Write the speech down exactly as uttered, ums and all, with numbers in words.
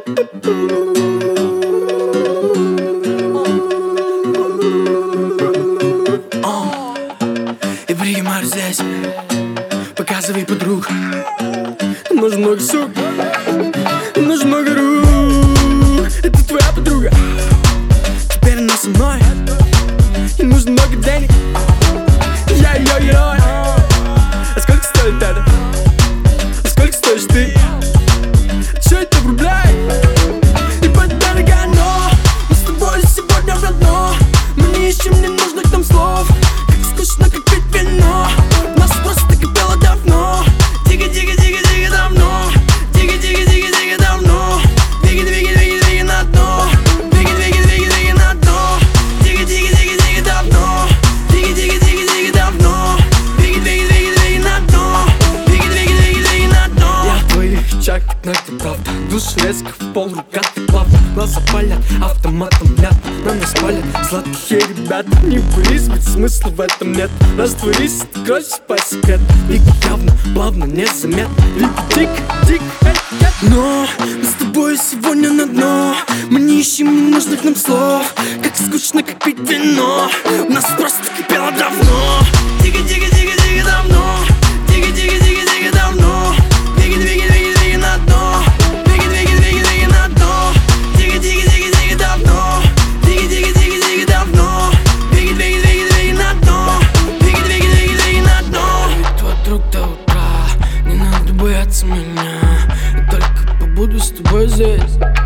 И принимаю здесь, показывай подруг. Нужен много сук, нужен много рук. Это твоя подруга, теперь она со мной. И нужно много денег, я ее герой. А сколько стоит это? А сколько стоишь ты? Чё это в рублях? И подорога, но мы с тобой сегодня в одно. Мы не ищем ненужных нам слов. Как скучно, как пить вино. Нас просто кипело давно. Дига-дига-дига-дига давно. Дига-дига-дига-дига давно. Дига-дига-дига-дига на дно. Дига-дига-дига-дига на дно. Дига-дига-дига-дига давно. Дига-дига-дига-дига давно. Дига-дига-дига-дига на дно. Дига-дига-дига-дига на дно. Я в твоих очах, как ногти, правда. Душ резко в пол, рука ты плавно. Глаза палят, автоматом блят. На нас палят сладкие ребята. Не боись, ведь смысла в этом нет. Растворись, откройся по секрету. Вик явно, плавно, незаметно. Вик, дик, дик, эй, эй. Но мы с тобой сегодня на дно. Мы не ищем ненужных нам слов. Как скучно, как пить вино. У нас просто кипело давно. Дига-дига-дига-дига давно. Дига-дига-дига-дига давно. Дига-дига-дига-дига на дно. Дига-дига-дига-дига на дно. Дига-дига-дига-дига давно. Дига-дига-дига-дига давно. Дига-дига-дига-дига на дно. Дига-дига-дига-дига на дно. Я твой друг до утра, не надо бояться меня. Я только побуду с тобой здесь.